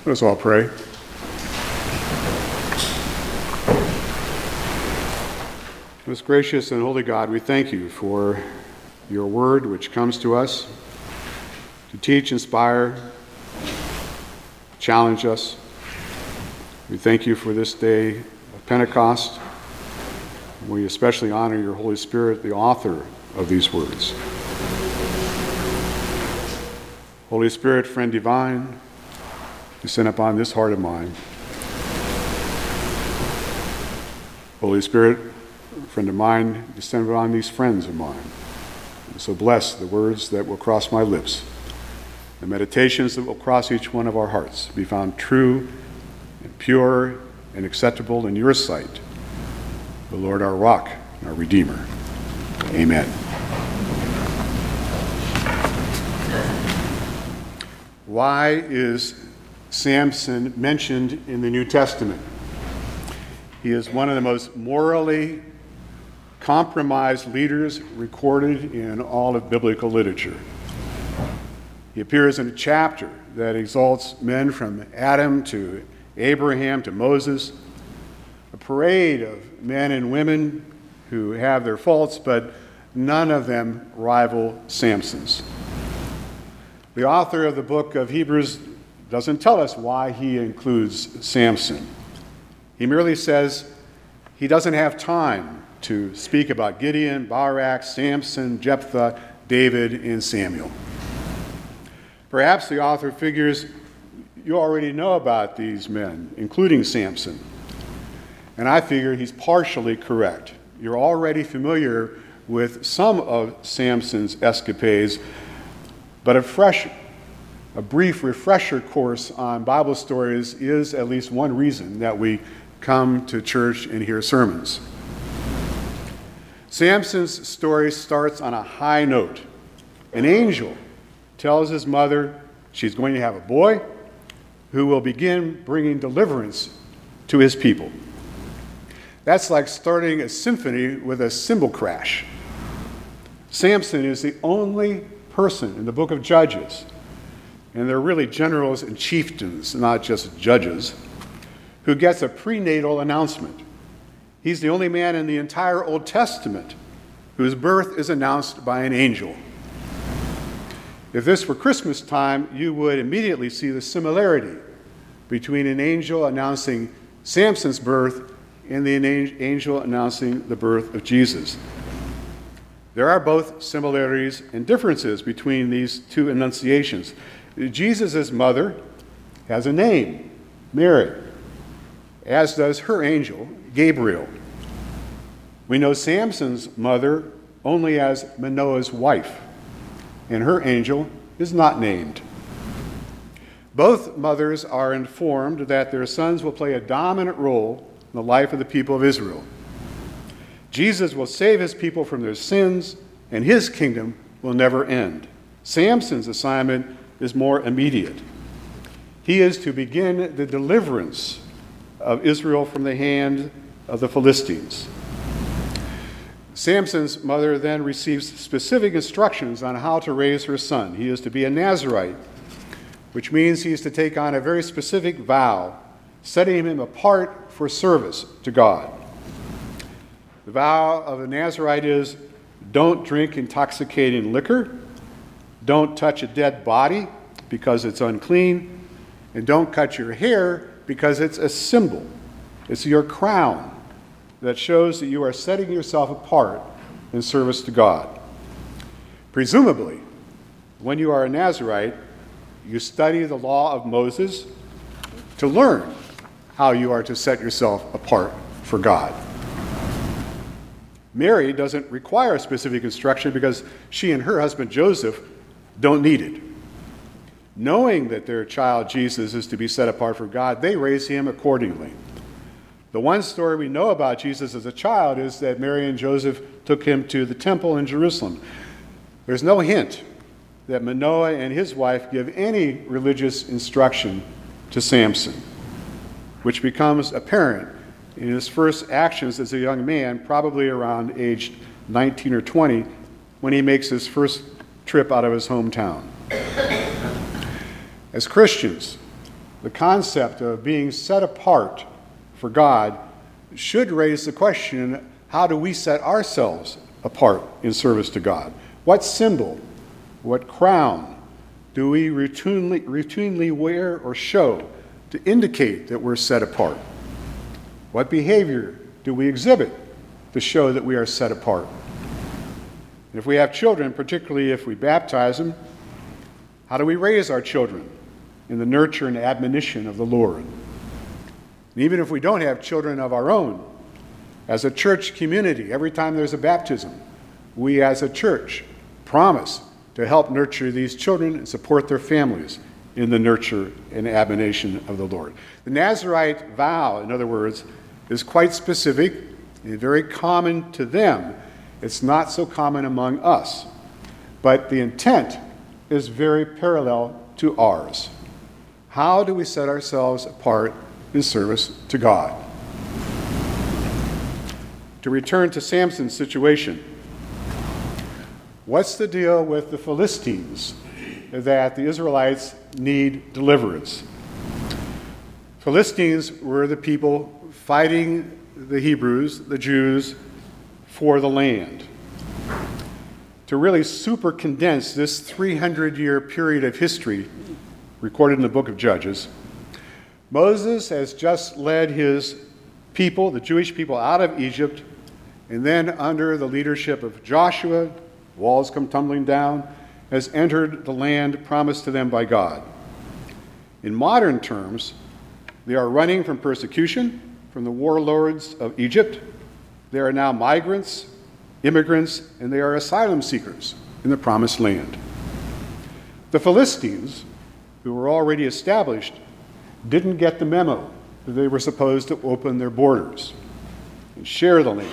Let us all pray. Most gracious and holy God, we thank you for your word which comes to us to teach, inspire, challenge us. We thank you for this day of Pentecost. We especially honor your Holy Spirit, the author of these words. Holy Spirit, friend divine, descend upon this heart of mine. Holy Spirit, friend of mine, descend upon these friends of mine. And so bless the words that will cross my lips, the meditations that will cross each one of our hearts, be found true and pure and acceptable in your sight, the Lord our rock and our Redeemer. Amen. Why is Samson mentioned in the New Testament? He is one of the most morally compromised leaders recorded in all of biblical literature. He appears in a chapter that exalts men from Adam to Abraham to Moses, a parade of men and women who have their faults, but none of them rival Samson's. The author of the book of Hebrews doesn't tell us why he includes Samson. He merely says he doesn't have time to speak about Gideon, Barak, Samson, Jephthah, David, and Samuel. Perhaps the author figures you already know about these men, including Samson. And I figure he's partially correct. You're already familiar with some of Samson's escapades, but a brief refresher course on Bible stories is at least one reason that we come to church and hear sermons. Samson's story starts on a high note. An angel tells his mother she's going to have a boy who will begin bringing deliverance to his people. That's like starting a symphony with a cymbal crash. Samson is the only person in the book of Judges, and they're really generals and chieftains, not just judges, who gets a prenatal announcement. He's the only man in the entire Old Testament whose birth is announced by an angel. If this were Christmas time, you would immediately see the similarity between an angel announcing Samson's birth and the angel announcing the birth of Jesus. There are both similarities and differences between these two annunciations. Jesus' mother has a name, Mary, as does her angel, Gabriel. We know Samson's mother only as Manoah's wife, and her angel is not named. Both mothers are informed that their sons will play a dominant role in the life of the people of Israel. Jesus will save his people from their sins, and his kingdom will never end. Samson's assignment is more immediate. He is to begin the deliverance of Israel from the hand of the Philistines. Samson's mother then receives specific instructions on how to raise her son. He is to be a Nazirite, which means he is to take on a very specific vow, setting him apart for service to God. The vow of a Nazirite is, don't drink intoxicating liquor, don't touch a dead body because it's unclean, and don't cut your hair because it's a symbol. It's your crown that shows that you are setting yourself apart in service to God. Presumably, when you are a Nazirite, you study the law of Moses to learn how you are to set yourself apart for God. Mary doesn't require specific instruction because she and her husband Joseph don't need it. Knowing that their child Jesus is to be set apart for God, they raise him accordingly. The one story we know about Jesus as a child is that Mary and Joseph took him to the temple in Jerusalem. There's no hint that Manoah and his wife give any religious instruction to Samson, which becomes apparent in his first actions as a young man, probably around age 19 or 20, when he makes his first trip out of his hometown. As Christians, the concept of being set apart for God should raise the question, how do we set ourselves apart in service to God? What symbol, what crown do we routinely wear or show to indicate that we're set apart? What behavior do we exhibit to show that we are set apart? And if we have children, particularly if we baptize them, how do we raise our children in the nurture and admonition of the Lord? And even if we don't have children of our own, as a church community, every time there's a baptism, we as a church promise to help nurture these children and support their families in the nurture and admonition of the Lord. The Nazirite vow, in other words, is quite specific and very common to them. It's not so common among us. But the intent is very parallel to ours. How do we set ourselves apart in service to God? To return to Samson's situation, what's the deal with the Philistines that the Israelites need deliverance? Philistines were the people fighting the Hebrews, the Jews, for the land. To really super condense this 300-year period of history recorded in the book of Judges, Moses has just led his people, the Jewish people, out of Egypt, and then under the leadership of Joshua, walls come tumbling down, has entered the land promised to them by God. In modern terms, they are running from persecution from the warlords of Egypt. They are now migrants, immigrants, and they are asylum seekers in the promised land. The Philistines, who were already established, didn't get the memo that they were supposed to open their borders and share the land.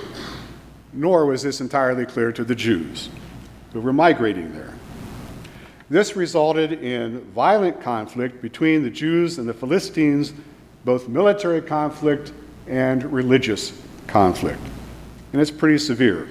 Nor was this entirely clear to the Jews who were migrating there. This resulted in violent conflict between the Jews and the Philistines, both military conflict and religious conflict. And it's pretty severe.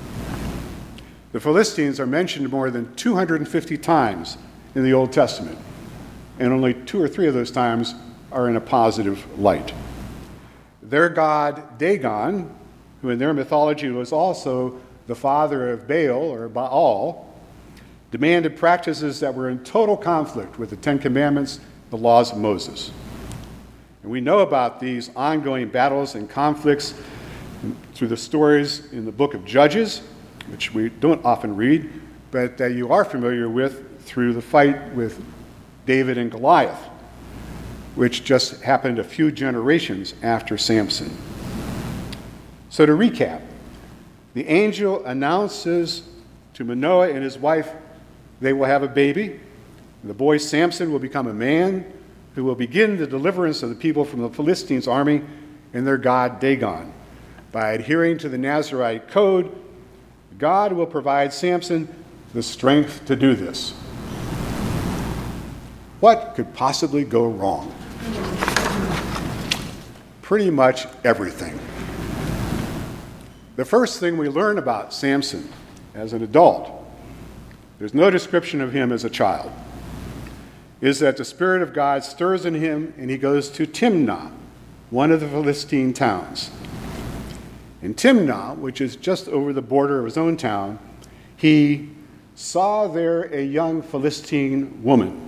The Philistines are mentioned more than 250 times in the Old Testament, and only 2 or 3 of those times are in a positive light. Their god Dagon, who in their mythology was also the father of Baal or Baal, demanded practices that were in total conflict with the Ten Commandments, the laws of Moses. And we know about these ongoing battles and conflicts through the stories in the book of Judges, which we don't often read, but that you are familiar with through the fight with David and Goliath, which just happened a few generations after Samson. So to recap, the angel announces to Manoah and his wife they will have a baby. The boy Samson will become a man who will begin the deliverance of the people from the Philistines' army and their god Dagon. By adhering to the Nazirite code, God will provide Samson the strength to do this. What could possibly go wrong? Pretty much everything. The first thing we learn about Samson as an adult, there's no description of him as a child, is that the Spirit of God stirs in him and he goes to Timnah, one of the Philistine towns. In Timnah, which is just over the border of his own town, he saw there a young Philistine woman.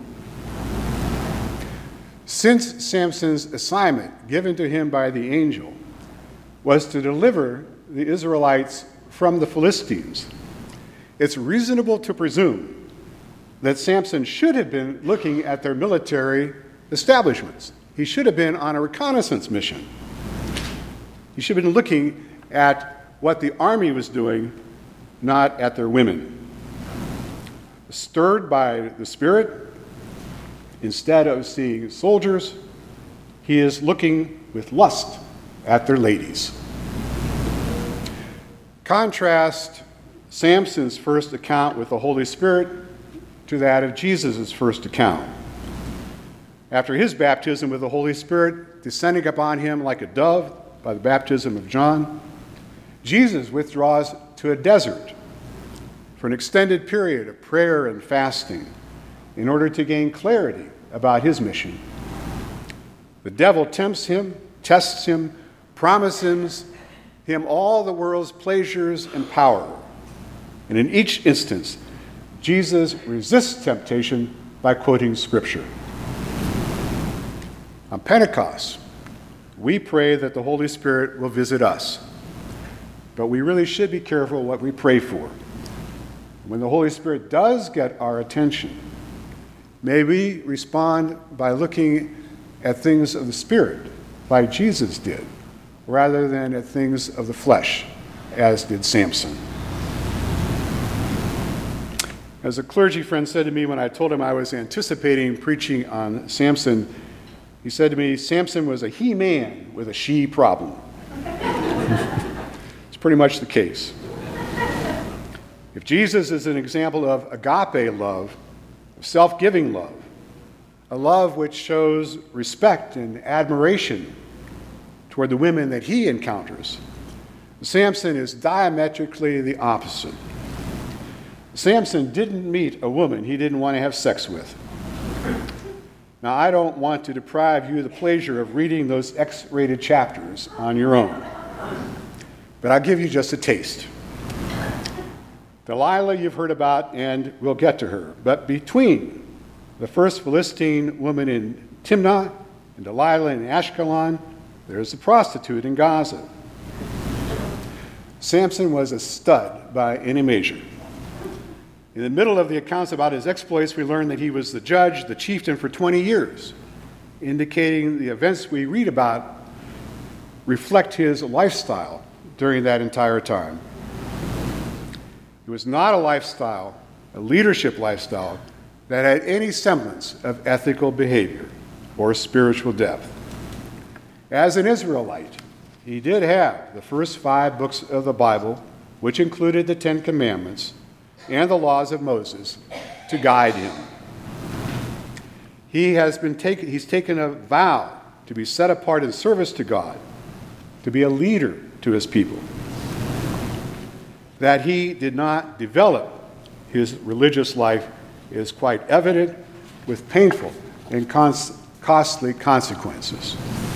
Since Samson's assignment given to him by the angel was to deliver the Israelites from the Philistines, it's reasonable to presume that Samson should have been looking at their military establishments. He should have been on a reconnaissance mission. He should have been looking at what the army was doing, not at their women. Stirred by the Spirit, instead of seeing soldiers, he is looking with lust at their ladies. Contrast Samson's first account with the Holy Spirit to that of Jesus' first account. After his baptism with the Holy Spirit descending upon him like a dove by the baptism of John, Jesus withdraws to a desert for an extended period of prayer and fasting in order to gain clarity about his mission. The devil tempts him, tests him, promises him all the world's pleasures and power. And in each instance, Jesus resists temptation by quoting Scripture. On Pentecost, we pray that the Holy Spirit will visit us. But we really should be careful what we pray for. When the Holy Spirit does get our attention, may we respond by looking at things of the Spirit, like Jesus did, rather than at things of the flesh, as did Samson. As a clergy friend said to me when I told him I was anticipating preaching on Samson, he said to me, Samson was a he-man with a she problem. It's pretty much the case. If Jesus is an example of agape love, self-giving love, a love which shows respect and admiration toward the women that he encounters, Samson is diametrically the opposite. Samson didn't meet a woman he didn't want to have sex with. Now, I don't want to deprive you of the pleasure of reading those X-rated chapters on your own, but I'll give you just a taste. Delilah you've heard about, and we'll get to her. But between the first Philistine woman in Timnah and Delilah in Ashkelon, there's a prostitute in Gaza. Samson was a stud by any measure. In the middle of the accounts about his exploits, we learn that he was the judge, the chieftain for 20 years, indicating the events we read about reflect his lifestyle during that entire time. It was not a lifestyle, a leadership lifestyle, that had any semblance of ethical behavior or spiritual depth. As an Israelite, he did have the first 5 books of the Bible, which included the 10 Commandments and the laws of Moses, to guide him. He's taken a vow to be set apart in service to God, to be a leader to his people. That he did not develop his religious life is quite evident, with painful and costly consequences.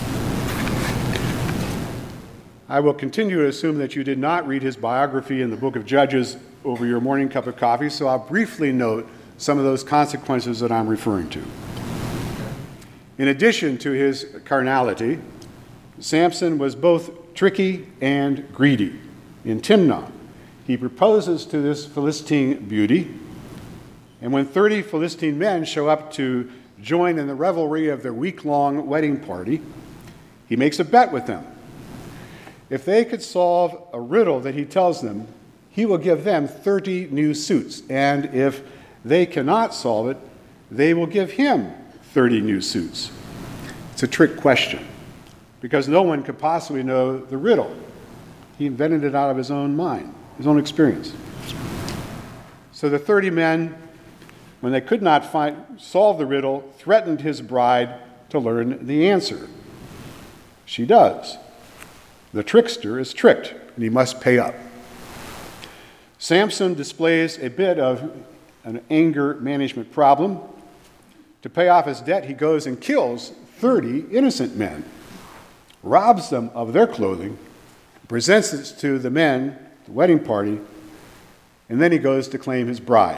I will continue to assume that you did not read his biography in the book of Judges over your morning cup of coffee, so I'll briefly note some of those consequences that I'm referring to. In addition to his carnality, Samson was both tricky and greedy. In Timnah, he proposes to this Philistine beauty, and when 30 Philistine men show up to join in the revelry of their week-long wedding party, he makes a bet with them. If they could solve a riddle that he tells them, he will give them 30 new suits, and if they cannot solve it, they will give him 30 new suits. It's a trick question, because no one could possibly know the riddle. He invented it out of his own mind, his own experience. So the 30 men, when they could not solve the riddle, threatened his bride to learn the answer. She does. The trickster is tricked, and he must pay up. Samson displays a bit of an anger management problem. To pay off his debt, he goes and kills 30 innocent men, robs them of their clothing, presents it to the men, the wedding party, and then he goes to claim his bride.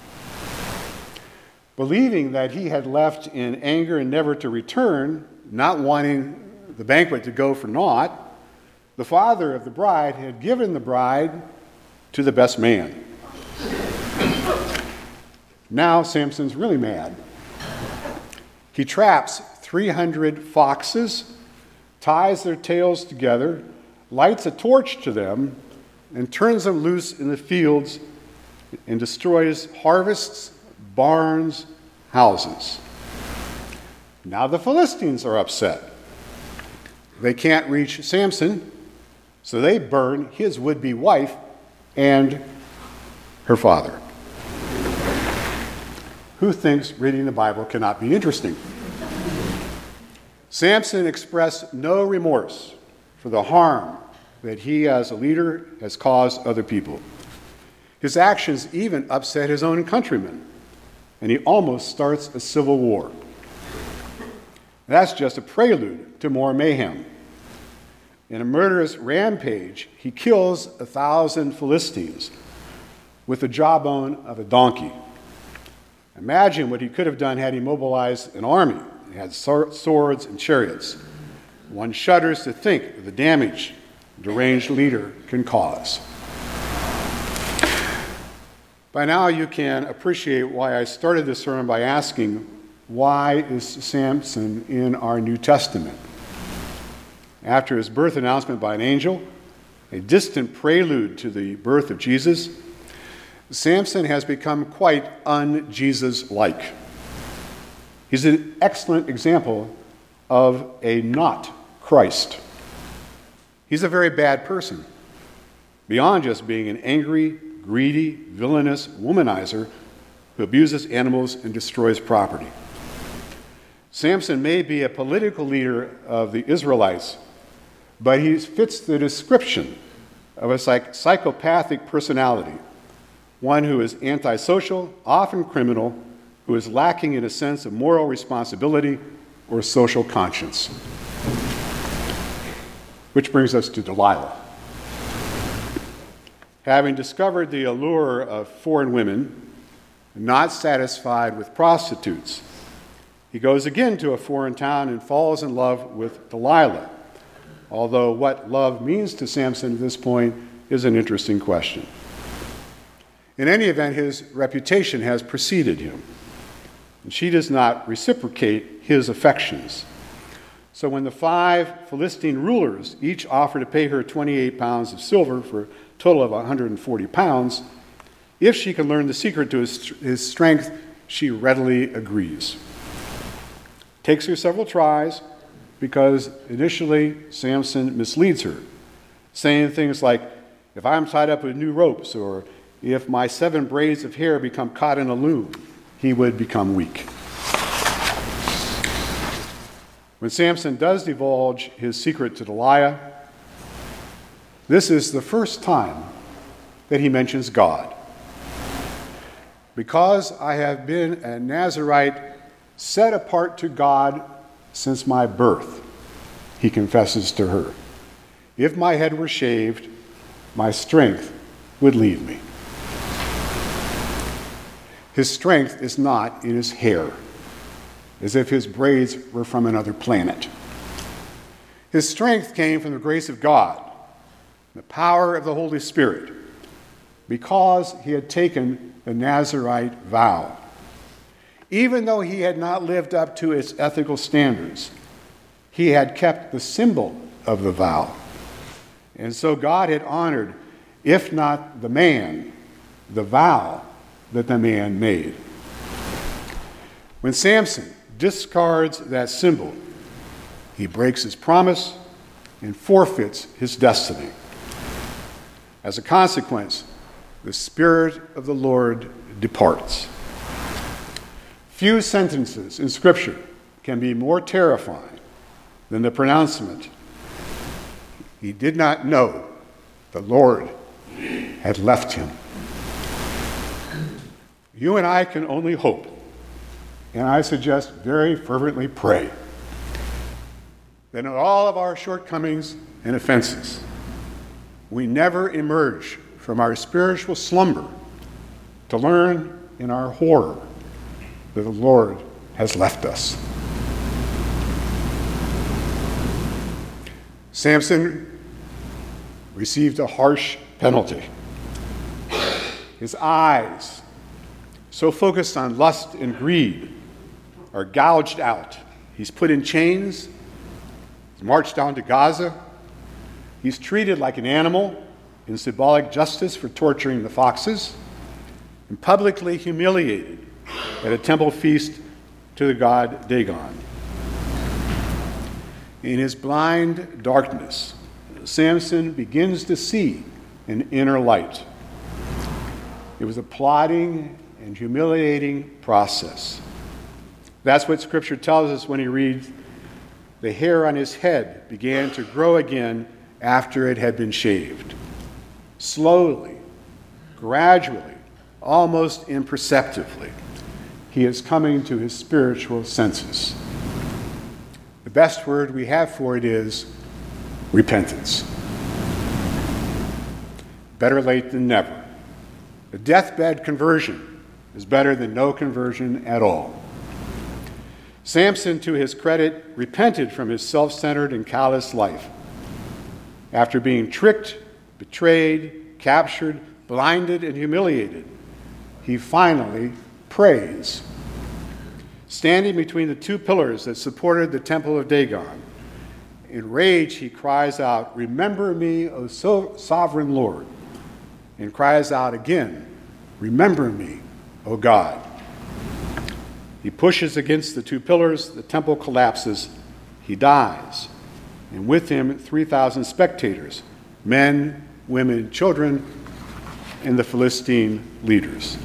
Believing that he had left in anger and never to return, not wanting the banquet to go for naught, the father of the bride had given the bride to the best man. Now Samson's really mad. He traps 300 foxes, ties their tails together, lights a torch to them, and turns them loose in the fields and destroys harvests, barns, houses. Now the Philistines are upset. They can't reach Samson, so they burn his would-be wife and her father. Who thinks reading the Bible cannot be interesting? Samson expressed no remorse for the harm that he as a leader has caused other people. His actions even upset his own countrymen, and he almost starts a civil war. That's just a prelude to more mayhem. In a murderous rampage, he kills 1,000 Philistines with the jawbone of a donkey. Imagine what he could have done had he mobilized an army. He had swords and chariots. One shudders to think of the damage a deranged leader can cause. By now you can appreciate why I started this sermon by asking, why is Samson in our New Testament? After his birth announcement by an angel, a distant prelude to the birth of Jesus, Samson has become quite un-Jesus-like. He's an excellent example of a not Christ. He's a very bad person, beyond just being an angry, greedy, villainous womanizer who abuses animals and destroys property. Samson may be a political leader of the Israelites, but he fits the description of a psychopathic personality, one who is antisocial, often criminal, who is lacking in a sense of moral responsibility or social conscience. Which brings us to Delilah. Having discovered the allure of foreign women, not satisfied with prostitutes, he goes again to a foreign town and falls in love with Delilah. Although what love means to Samson at this point is an interesting question. In any event, his reputation has preceded him, and she does not reciprocate his affections. So when the 5 Philistine rulers each offer to pay her 28 pounds of silver for a total of 140 pounds, if she can learn the secret to his strength, she readily agrees. Takes her several tries, because initially Samson misleads her, saying things like, if I'm tied up with new ropes, or if my 7 braids of hair become caught in a loom, he would become weak. When Samson does divulge his secret to Delilah, this is the first time that he mentions God. Because I have been a Nazirite set apart to God since my birth, he confesses to her. If my head were shaved, my strength would leave me. His strength is not in his hair, as if his braids were from another planet. His strength came from the grace of God, the power of the Holy Spirit, because he had taken the Nazirite vow. Even though he had not lived up to its ethical standards, he had kept the symbol of the vow. And so God had honored, if not the man, the vow that the man made. When Samson discards that symbol, he breaks his promise and forfeits his destiny. As a consequence, the Spirit of the Lord departs. Few sentences in Scripture can be more terrifying than the pronouncement, he did not know the Lord had left him. You and I can only hope, and I suggest very fervently pray, that in all of our shortcomings and offenses, we never emerge from our spiritual slumber to learn in our horror that the Lord has left us. Samson received a harsh penalty. His eyes, so focused on lust and greed, are gouged out. He's put in chains. He's marched down to Gaza. He's treated like an animal in symbolic justice for torturing the foxes, and publicly humiliated at a temple feast to the god Dagon. In his blind darkness, Samson begins to see an inner light. It was a plodding and humiliating process. That's what Scripture tells us when he reads, the hair on his head began to grow again after it had been shaved. Slowly, gradually, almost imperceptibly, he is coming to his spiritual senses. best word we have for it is repentance. Better late than never. A deathbed conversion is better than no conversion at all. Samson, to his credit, repented from his self-centered and callous life. After being tricked, betrayed, captured, blinded, and humiliated, he finally prays. Standing between the two pillars that supported the temple of Dagon, in rage he cries out, "Remember me, O sovereign Lord," and cries out again, "Remember me, O God." He pushes against the two pillars, the temple collapses, he dies, and with him 3,000 spectators, men, women, children, and the Philistine leaders.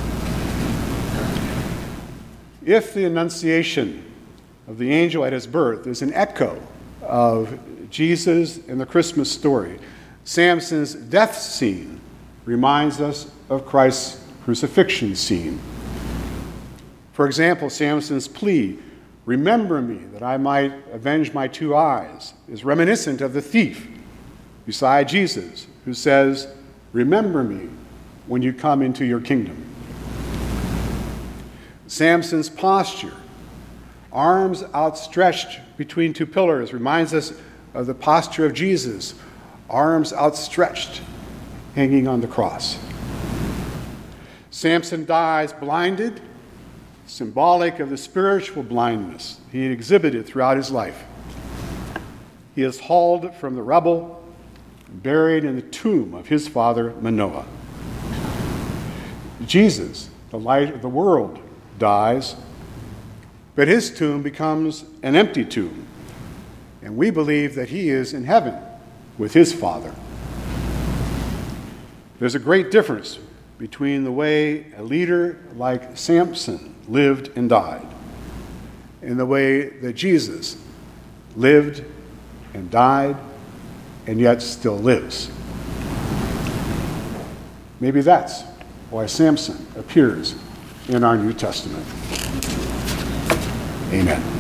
If the annunciation of the angel at his birth is an echo of Jesus and the Christmas story, Samson's death scene reminds us of Christ's crucifixion scene. For example, Samson's plea, "Remember me that I might avenge my 2 eyes," is reminiscent of the thief beside Jesus who says, "Remember me when you come into your kingdom." Samson's posture, arms outstretched between 2 pillars, reminds us of the posture of Jesus, arms outstretched, hanging on the cross. Samson dies blinded, symbolic of the spiritual blindness he exhibited throughout his life. He is hauled from the rubble, buried in the tomb of his father Manoah. Jesus, the light of the world, dies, but his tomb becomes an empty tomb, and we believe that he is in heaven with his Father. There's a great difference between the way a leader like Samson lived and died and the way that Jesus lived and died and yet still lives. Maybe that's why Samson appears in our New Testament. Amen.